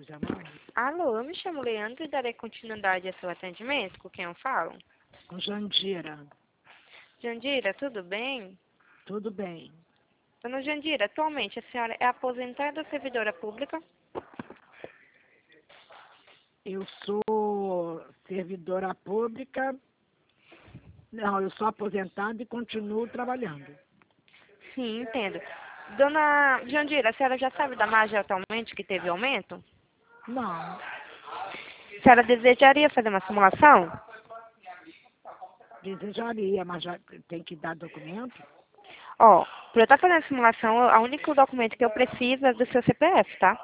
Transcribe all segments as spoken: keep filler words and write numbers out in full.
chamando? Alô, eu me chamo Leandro e darei continuidade ao seu atendimento. Com quem eu falo? Com Jandira. Jandira, tudo bem? Tudo bem. Dona Jandira, atualmente a senhora é aposentada ou servidora pública? Eu sou servidora pública. Não, eu sou aposentada e continuo trabalhando. Sim, entendo. Dona Jandira, a senhora já sabe da margem atualmente que teve aumento? Não, A senhora desejaria fazer uma simulação? desejaria, mas já tem que dar documento? Ó, para eu estar fazendo a simulação, o único documento que eu preciso é do seu C P F, tá?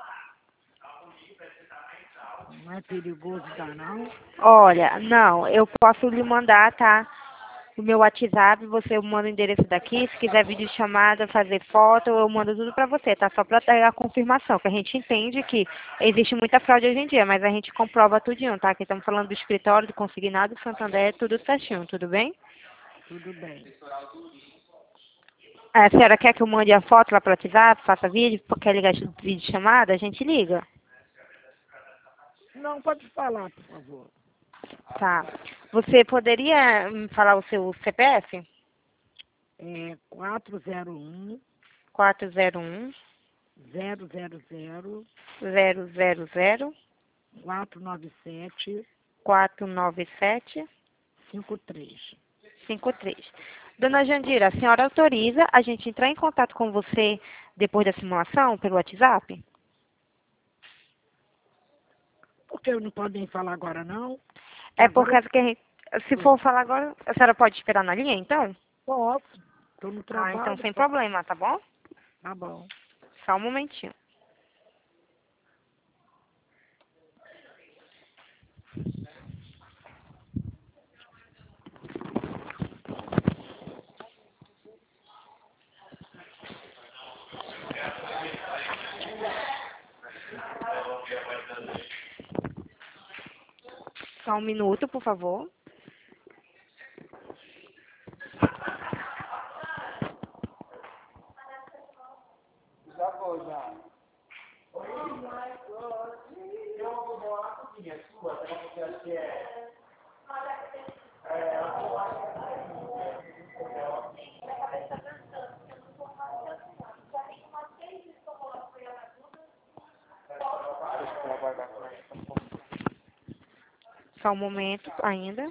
Não é perigoso dar, não? Olha, não, eu posso lhe mandar, tá? O meu WhatsApp, você manda o endereço daqui, se quiser vídeo chamada, fazer foto, eu mando tudo pra você, tá? Só pra ter a confirmação, que a gente entende que existe muita fraude hoje em dia, mas a gente comprova tudinho, tá? Aqui estamos falando do escritório, do consignado, do Santander, tudo certinho, tudo bem? Tudo bem. A senhora quer que eu mande a foto lá pro WhatsApp, faça vídeo, quer ligar de vídeo chamada? A gente liga. Não, pode falar, por favor. Tá. Você poderia me falar o seu C P F? É quatro zero um, quatro zero um, zero zero zero, zero zero zero, quatro nove sete, quatro nove sete, cinco três. cinco três. Dona Jandira, a senhora autoriza a gente entrar em contato com você depois da simulação pelo WhatsApp? Por que não podem falar agora, não? Que É por agora causa que a gente, se for falar agora, a senhora pode esperar na linha, então? eu posso. Estou no Ah, então trabalho. sem Posso. problema, tá bom? Tá bom. Só um momentinho. Só um minuto, por favor. Já vou, já. Oi, eu vou morar na cozinha sua, porque acho que é. É, eu vou lá. Só um momento ainda.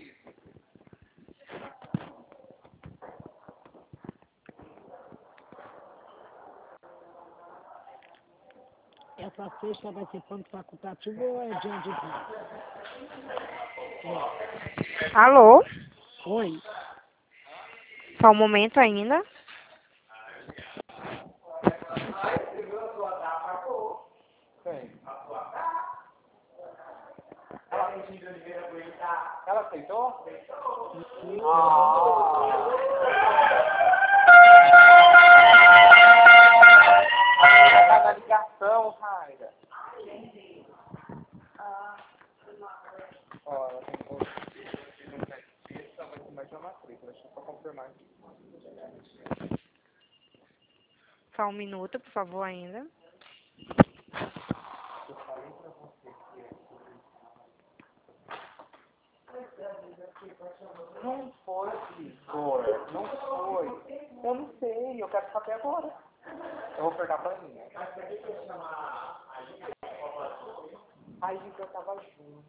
Essa sexta vai ser ponto facultativo ou é dia de dia? Alô? Oi. Só um momento ainda. Ela aceitou? Tá na ligação, Raida. Ó, ela tem outro. Essa vai ser mais uma matrícula. Deixa eu só confirmar aqui. Só um minuto, por favor, ainda. Não foi, Igor. Não foi. Eu não sei, eu quero saber agora. Eu vou perguntar pra mim. Aí eu tava junto.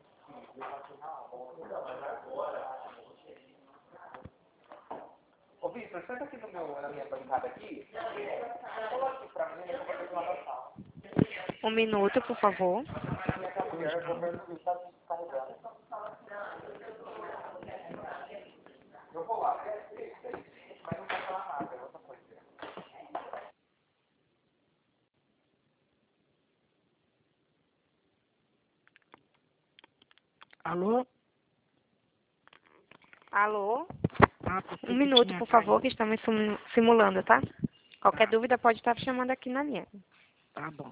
Ô, Vitor, senta aqui no meu, na minha bancada aqui. Coloca aqui pra mim, eu vou fazer uma noção. Um minuto, por favor. Minha mulher, o governo do estado descarregando. Eu vou lá, mas não vou falar nada, é outra coisa. Alô? Alô? Ah, pensei Um que minuto, tinha por favor, que caído. estamos sim- simulando, tá? Qualquer dúvida pode estar chamando aqui na linha. Tá bom.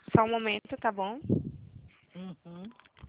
Só um momento, tá bom? Uhum.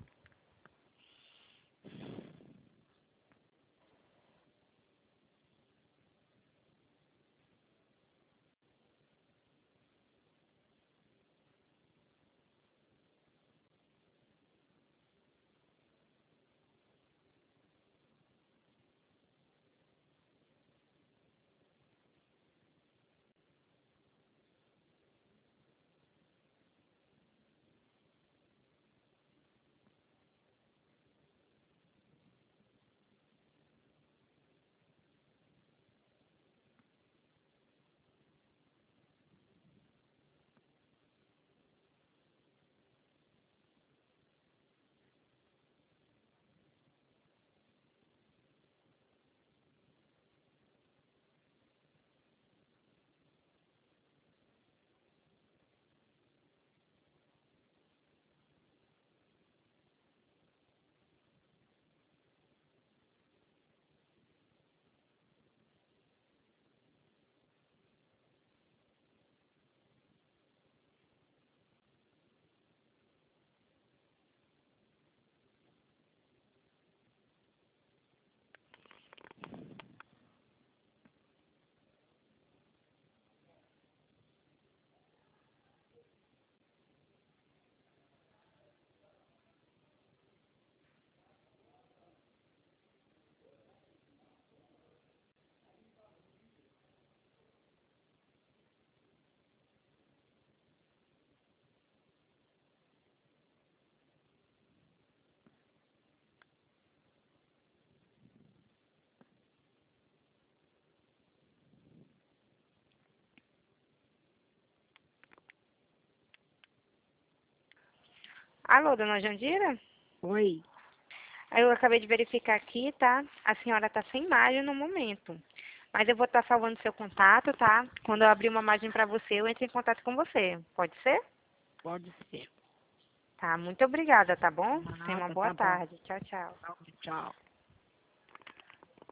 Alô, dona Jandira? Oi. Aí eu acabei de verificar aqui, tá? A senhora tá sem imagem no momento. Mas eu vou estar salvando seu contato, tá? Quando eu abrir uma imagem pra você, eu entro em contato com você. Pode ser? Pode ser. Tá, muito obrigada, tá bom? Tenha uma Nada, boa tá bom. tarde. Tchau, tchau. Tchau.